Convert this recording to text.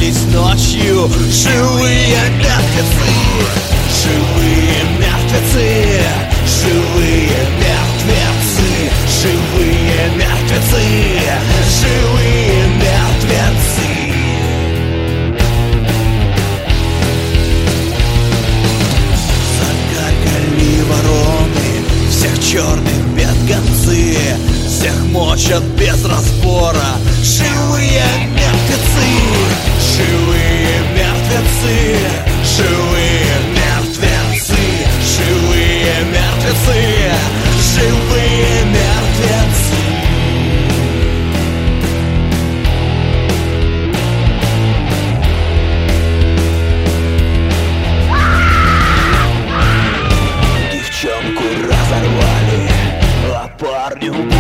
проснулись ночью живые мертвецы. Живые мертвецы, живые мертвецы, живые мертвецы, живые мертвецы. Закаркали вороны, всех черных бедгонцы, всех мочат без разбора. Живые мертвецы, живые мертвецы, живые мертвецы, живые мертвецы, живые мертвецы. Девчонку разорвали, а парню